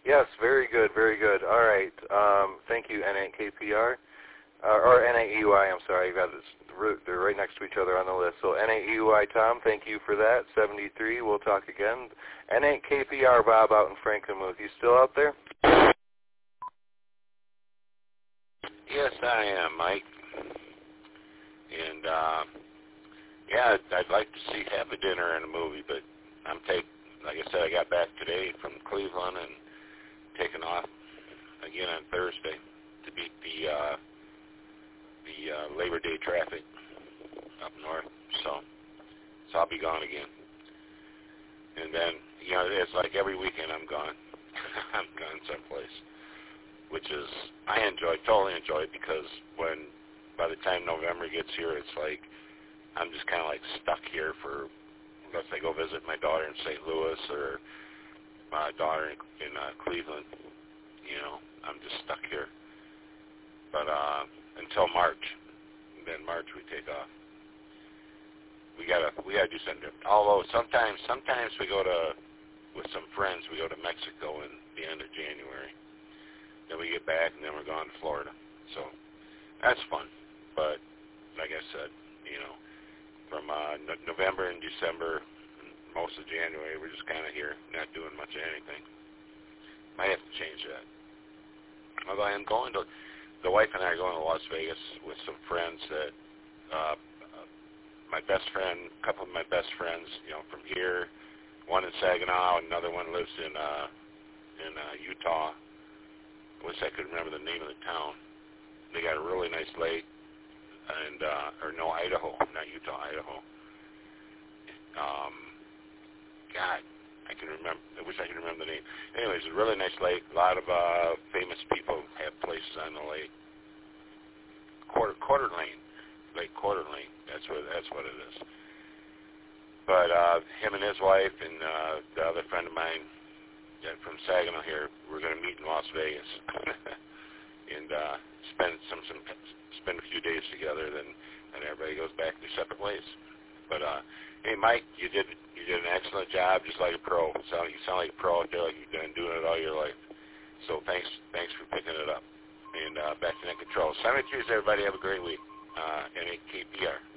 Yes, very good, very good. All right. Thank you, N8KPR. Or N8EUI, I'm sorry. They're right next to each other on the list. So N8EUI, Tom, thank you for that. 73, we'll talk again. N8KPR, Bob, out in Frankenmuth. You still out there? Yes, I am, Mike. And, yeah, I'd like to have a dinner and a movie, but like I said, I got back today from Cleveland and taking off again on Thursday to beat the Labor Day traffic up north. So I'll be gone again. And then, it's like every weekend I'm gone. I'm gone someplace, which is, totally enjoy it, because by the time November gets here, it's like, I'm just kind of like stuck here unless I go visit my daughter in St. Louis or my daughter in Cleveland. I'm just stuck here. But until March, and then March we take off. We gotta do something. Although sometimes we go with some friends. We go to Mexico in the end of January. Then we get back, and then we're gone to Florida. So that's fun. But like I said, from November and December, most of January, we're just kind of here, not doing much of anything. Might have to change that. Although I am the wife and I are going to Las Vegas with some friends that, a couple of my best friends, from here, one in Saginaw, another one lives in Utah. I wish I could remember the name of the town. They got a really nice lake. And Idaho, not Utah, Idaho. God, I wish I could remember the name. Anyways, a really nice lake. A lot of famous people have places on the lake. Coeur d'Alene, Lake Coeur d'Alene. That's what it is. But him and his wife and the other friend of mine from Saginaw here, we're going to meet in Las Vegas and spend a few days together. Then everybody goes back their separate ways. But hey, Mike, you did an excellent job, just like a pro. You sound like a pro out there, like you've been doing it all your life. So thanks for picking it up. And back to Net Control. 73's, everybody. Have a great week. N8KPR.